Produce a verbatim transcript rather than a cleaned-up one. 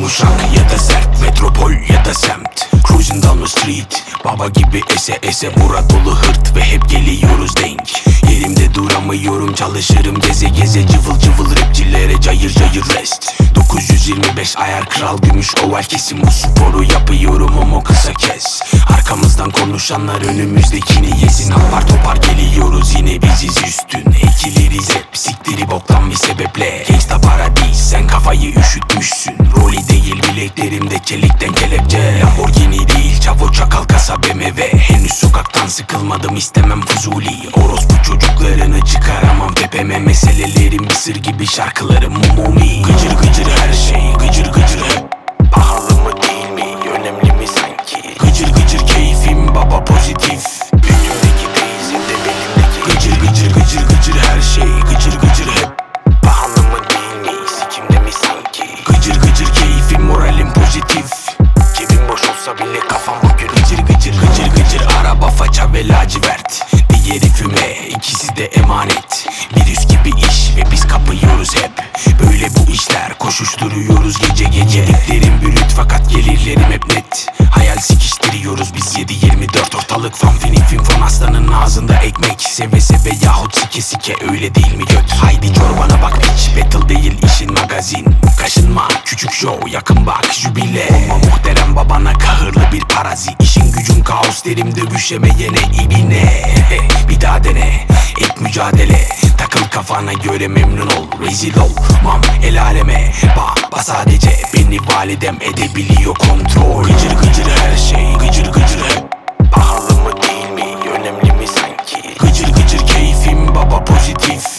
Yumuşak ya da sert, metropol ya da semt, cruising down the street, baba gibi ese ese. Bura dolu hırt ve hep geliyoruz denk. Yerimde duramıyorum, çalışırım geze geze. Cıvıl cıvıl rapçilere cayır cayır rest. Dokuz yüz yirmi beş ayar kral gümüş oval kesim. Bu sporu yapıyorum ama kısa kes. Arkamızdan konuşanlar önümüzdekini yesin. Apar topar geliyoruz yine biziz üstün. Ekiliriz hep siktiri boktan bir sebeple. Gangsta paradis sen kafayı üşütmüşsün. Rolly değil bileklerimde çelikten kelepçe. Lamborghini değil çavo çakal kasa B M W. Henüz sokaktan sıkılmadım, istemem fuzuli. Orospu çocuklarını çıkaramam tepeme. Meselelerim bir sır gibi, şarkılarım umumi. Gıcır gıcır her şey, gıcır gıcır hep. Pahalı mı değil mi, önemli mi sanki? Gıcır gıcır keyfim baba pozitif. Üstümdeki teyzim de benimdeki. Gıcır gıcır gıcır gıcır her şey, gıcır gıcır hep. Pahalı mı değil mi, sikimde mi sanki? Gıcır gıcır keyfim, moralim pozitif. Cebim boş olsa bile kafam bugün gıcır gıcır. Gıcır gıcır araba faça ve lacivert. Diğeri füme, ikisi de emanet. Virüs gibi iş ve biz kapıyoruz hep. Böyle bu işler, koşuşturuyoruz gece gece. Dediklerim brüt fakat gelirlerim hep net. Hayal sikiştiriyoruz biz yedi yirmi dört. Ortalık fanfini finfon, aslanın ağzında ekmek. Seve seve yahut sike sike, öyle değil mi göt? Haydi çorbana bak piç, battle değil işin magazin. Kaşınma küçük show, yakın bak jübile. Olma muhterem babana kahırlı bir parazit. İşin gücün kaos derim, dövüşemeyene ibine. Bir daha dene, et mücadele. Takıl kafana göre memnun ol, rezil olmam el aleme. Baba sadece beni validem edebiliyor kontrol. Gıcır gıcır her şey, gıcır gıcır hep. Pahalı mı değil mi, önemli mi sanki? Gıcır gıcır keyfim baba pozitif.